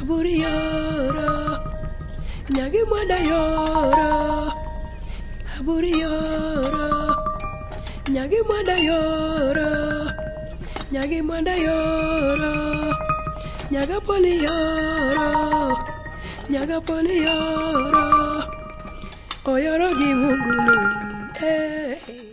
aburi yoro, nyagi mwanda yoro, aburi yoro, nyagi mwanda yoro, nyagi mwanda yoro, nyaga poli yoro, nyaga poli yoro, oyoro gi mungulu, eh.